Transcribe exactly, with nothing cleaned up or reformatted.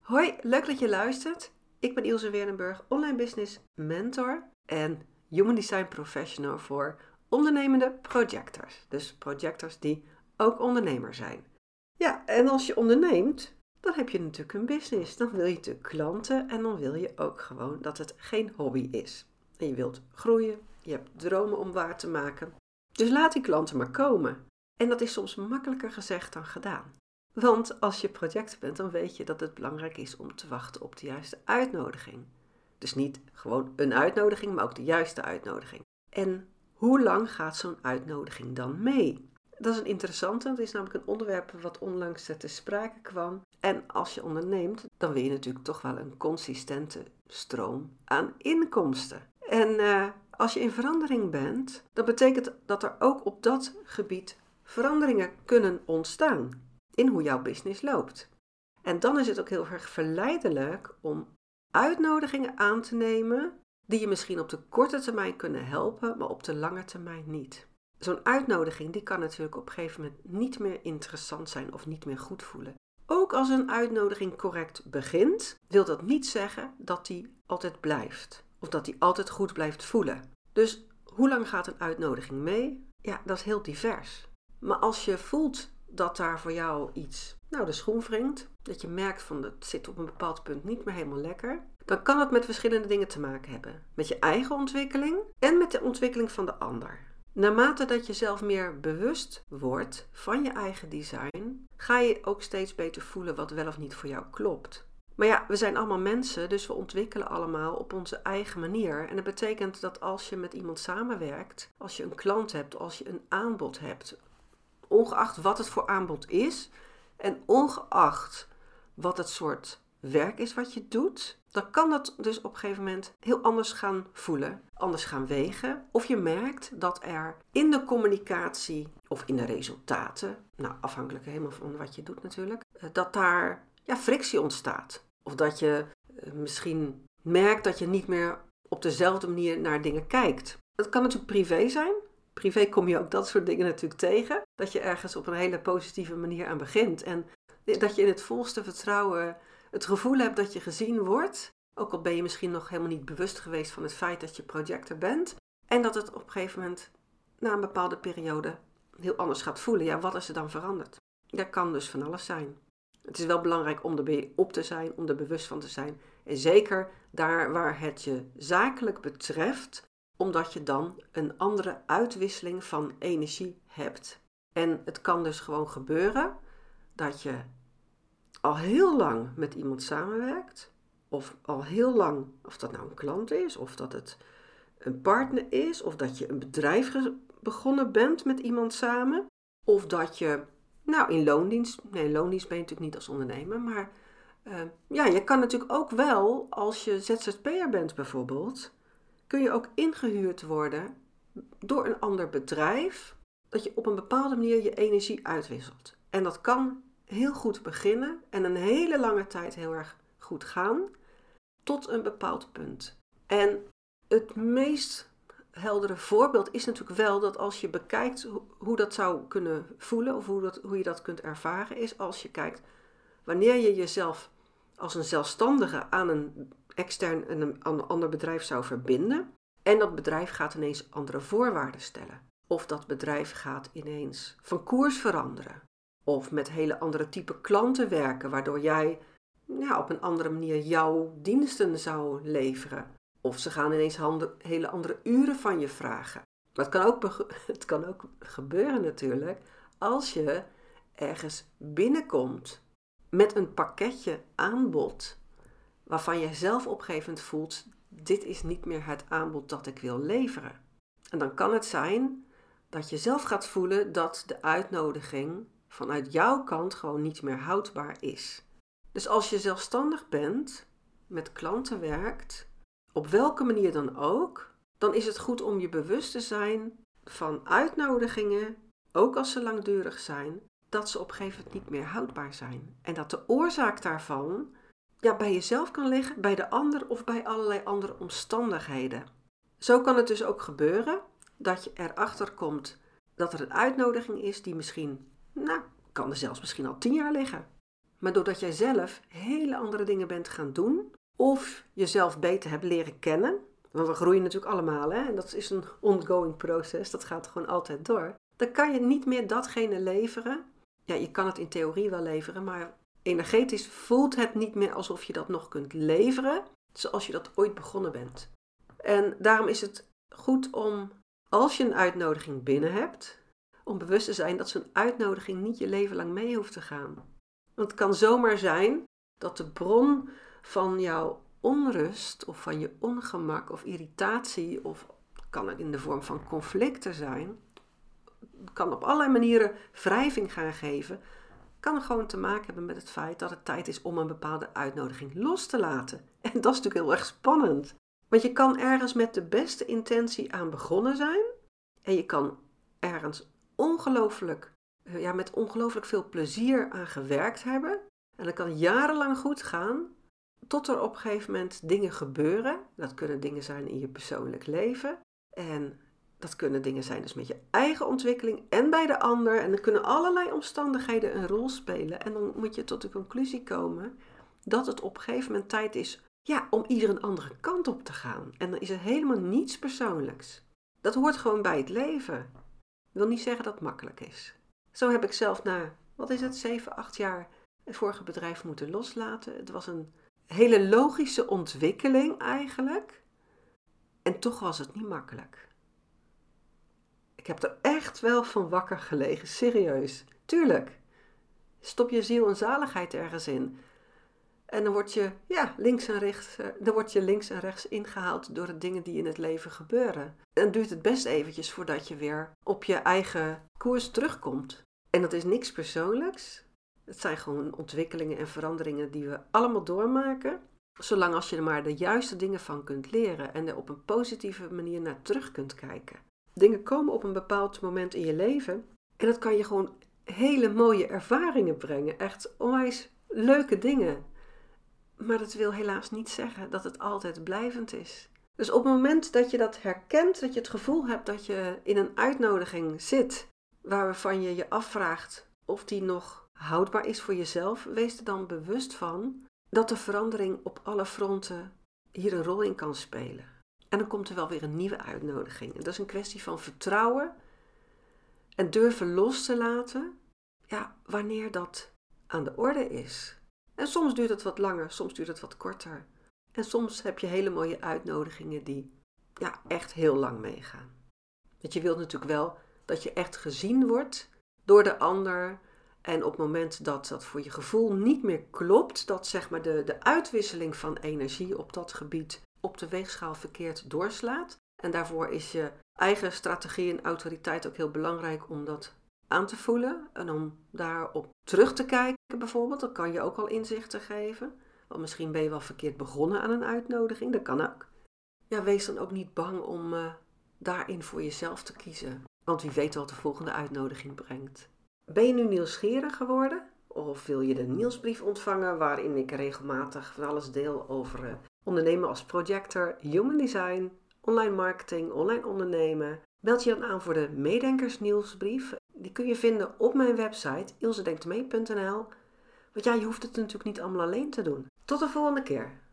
Hoi, leuk dat je luistert. Ik ben Ilse Weerdenburg, online business mentor en human design professional voor ondernemende projectors. Dus projectors die ook ondernemer zijn. Ja, en als je onderneemt, dan heb je natuurlijk een business. Dan wil je natuurlijk klanten en dan wil je ook gewoon dat het geen hobby is. En je wilt groeien, je hebt dromen om waar te maken. Dus laat die klanten maar komen. En dat is soms makkelijker gezegd dan gedaan. Want als je projector bent, dan weet je dat het belangrijk is om te wachten op de juiste uitnodiging. Dus niet gewoon een uitnodiging, maar ook de juiste uitnodiging. En hoe lang gaat zo'n uitnodiging dan mee? Dat is een interessante, dat is namelijk een onderwerp wat onlangs te sprake kwam. En als je onderneemt, dan wil je natuurlijk toch wel een consistente stroom aan inkomsten. En uh, als je in verandering bent, dan betekent dat er ook op dat gebied veranderingen kunnen ontstaan in hoe jouw business loopt. En dan is het ook heel erg verleidelijk om uitnodigingen aan te nemen die je misschien op de korte termijn kunnen helpen, maar op de lange termijn niet. Zo'n uitnodiging die kan natuurlijk op een gegeven moment niet meer interessant zijn of niet meer goed voelen. Ook als een uitnodiging correct begint, wil dat niet zeggen dat die altijd blijft. Of dat die altijd goed blijft voelen. Dus hoe lang gaat een uitnodiging mee? Ja, dat is heel divers. Maar als je voelt dat daar voor jou iets, nou de schoen wringt, dat je merkt van het zit op een bepaald punt niet meer helemaal lekker, dan kan het met verschillende dingen te maken hebben. Met je eigen ontwikkeling en met de ontwikkeling van de ander. Naarmate dat je zelf meer bewust wordt van je eigen design, ga je ook steeds beter voelen wat wel of niet voor jou klopt. Maar ja, we zijn allemaal mensen, dus we ontwikkelen allemaal op onze eigen manier. En dat betekent dat als je met iemand samenwerkt, als je een klant hebt, als je een aanbod hebt, ongeacht wat het voor aanbod is en ongeacht wat het soort werk is wat je doet, dan kan dat dus op een gegeven moment heel anders gaan voelen, anders gaan wegen. Of je merkt dat er in de communicatie of in de resultaten, nou afhankelijk helemaal van wat je doet natuurlijk, dat daar ja, frictie ontstaat. Of dat je uh, misschien merkt dat je niet meer op dezelfde manier naar dingen kijkt. Het kan natuurlijk privé zijn. Privé kom je ook dat soort dingen natuurlijk tegen. Dat je ergens op een hele positieve manier aan begint. En dat je in het volste vertrouwen het gevoel hebt dat je gezien wordt. Ook al ben je misschien nog helemaal niet bewust geweest van het feit dat je projector bent. En dat het op een gegeven moment na een bepaalde periode heel anders gaat voelen. Ja, wat is er dan veranderd? Dat kan dus van alles zijn. Het is wel belangrijk om er op te zijn, om er bewust van te zijn. En zeker daar waar het je zakelijk betreft, omdat je dan een andere uitwisseling van energie hebt. En het kan dus gewoon gebeuren dat je al heel lang met iemand samenwerkt, of al heel lang, of dat nou een klant is, of dat het een partner is, of dat je een bedrijf begonnen bent met iemand samen, of dat je, nou in loondienst, nee in loondienst ben je natuurlijk niet als ondernemer, maar uh, ja, je kan natuurlijk ook wel, als je Z Z P'er bent bijvoorbeeld, kun je ook ingehuurd worden door een ander bedrijf, dat je op een bepaalde manier je energie uitwisselt. En dat kan heel goed beginnen en een hele lange tijd heel erg goed gaan, tot een bepaald punt. En het meest heldere voorbeeld is natuurlijk wel dat als je bekijkt hoe dat zou kunnen voelen, of hoe, dat, hoe je dat kunt ervaren, is als je kijkt wanneer je jezelf als een zelfstandige aan een extern en een ander bedrijf zou verbinden. En dat bedrijf gaat ineens andere voorwaarden stellen. Of dat bedrijf gaat ineens van koers veranderen. Of met hele andere type klanten werken, waardoor jij ja, op een andere manier jouw diensten zou leveren. Of ze gaan ineens hande, hele andere uren van je vragen. Maar het kan ook, het kan ook gebeuren natuurlijk als je ergens binnenkomt met een pakketje aanbod waarvan je zelf op een gegeven moment voelt, dit is niet meer het aanbod dat ik wil leveren. En dan kan het zijn dat je zelf gaat voelen dat de uitnodiging vanuit jouw kant gewoon niet meer houdbaar is. Dus als je zelfstandig bent, met klanten werkt, op welke manier dan ook, dan is het goed om je bewust te zijn van uitnodigingen, ook als ze langdurig zijn, dat ze op een gegeven moment niet meer houdbaar zijn. En dat de oorzaak daarvan ja, bij jezelf kan liggen, bij de ander of bij allerlei andere omstandigheden. Zo kan het dus ook gebeuren dat je erachter komt dat er een uitnodiging is die misschien, nou, kan er zelfs misschien al tien jaar liggen. Maar doordat jij zelf hele andere dingen bent gaan doen, of jezelf beter hebt leren kennen, want we groeien natuurlijk allemaal, hè? En dat is een ongoing proces, dat gaat gewoon altijd door. Dan kan je niet meer datgene leveren. Ja, je kan het in theorie wel leveren, maar energetisch voelt het niet meer alsof je dat nog kunt leveren, zoals je dat ooit begonnen bent. En daarom is het goed om, als je een uitnodiging binnen hebt, om bewust te zijn dat zo'n uitnodiging niet je leven lang mee hoeft te gaan. Want het kan zomaar zijn dat de bron van jouw onrust of van je ongemak of irritatie, of kan het in de vorm van conflicten zijn, kan op allerlei manieren wrijving gaan geven, kan er gewoon te maken hebben met het feit dat het tijd is om een bepaalde uitnodiging los te laten. En dat is natuurlijk heel erg spannend. Want je kan ergens met de beste intentie aan begonnen zijn en je kan ergens ongelooflijk, ja, met ongelooflijk veel plezier aan gewerkt hebben. En dat kan jarenlang goed gaan, tot er op een gegeven moment dingen gebeuren. Dat kunnen dingen zijn in je persoonlijk leven. En dat kunnen dingen zijn dus met je eigen ontwikkeling en bij de ander. En er kunnen allerlei omstandigheden een rol spelen. En dan moet je tot de conclusie komen dat het op een gegeven moment tijd is, ja, om ieder een andere kant op te gaan. En dan is er helemaal niets persoonlijks. Dat hoort gewoon bij het leven. Ik wil niet zeggen dat het makkelijk is. Zo heb ik zelf na, wat is het, zeven, acht jaar het vorige bedrijf moeten loslaten. Het was een hele logische ontwikkeling eigenlijk. En toch was het niet makkelijk. Ik heb er echt wel van wakker gelegen, serieus. Tuurlijk. Stop je ziel en zaligheid ergens in. En dan word je, ja, links en rechts, dan word je links en rechts ingehaald door de dingen die in het leven gebeuren. En dan duurt het best eventjes voordat je weer op je eigen koers terugkomt. En dat is niks persoonlijks. Het zijn gewoon ontwikkelingen en veranderingen die we allemaal doormaken. Zolang als je er maar de juiste dingen van kunt leren en er op een positieve manier naar terug kunt kijken. Dingen komen op een bepaald moment in je leven en dat kan je gewoon hele mooie ervaringen brengen. Echt onwijs leuke dingen. Maar dat wil helaas niet zeggen dat het altijd blijvend is. Dus op het moment dat je dat herkent, dat je het gevoel hebt dat je in een uitnodiging zit, waarvan je je afvraagt of die nog houdbaar is voor jezelf, wees er dan bewust van dat de verandering op alle fronten hier een rol in kan spelen. En dan komt er wel weer een nieuwe uitnodiging. En dat is een kwestie van vertrouwen en durven los te laten, ja, wanneer dat aan de orde is. En soms duurt het wat langer, soms duurt het wat korter. En soms heb je hele mooie uitnodigingen die, ja, echt heel lang meegaan. Want je wilt natuurlijk wel dat je echt gezien wordt door de ander. En op het moment dat dat voor je gevoel niet meer klopt, dat zeg maar de, de uitwisseling van energie op dat gebied op de weegschaal verkeerd doorslaat. En daarvoor is je eigen strategie en autoriteit ook heel belangrijk om dat aan te voelen. En om daarop terug te kijken bijvoorbeeld, dat kan je ook al inzichten geven. Want misschien ben je wel verkeerd begonnen aan een uitnodiging, dat kan ook. Ja, wees dan ook niet bang om uh, daarin voor jezelf te kiezen. Want wie weet wat de volgende uitnodiging brengt. Ben je nu nieuwsgierig geworden? Of wil je de nieuwsbrief ontvangen waarin ik regelmatig van alles deel over uh, ondernemen als projector, human design, online marketing, online ondernemen? Meld je dan aan voor de Meedenkers nieuwsbrief. Die kun je vinden op mijn website ilsedenktmee punt n l. Want ja, je hoeft het natuurlijk niet allemaal alleen te doen. Tot de volgende keer.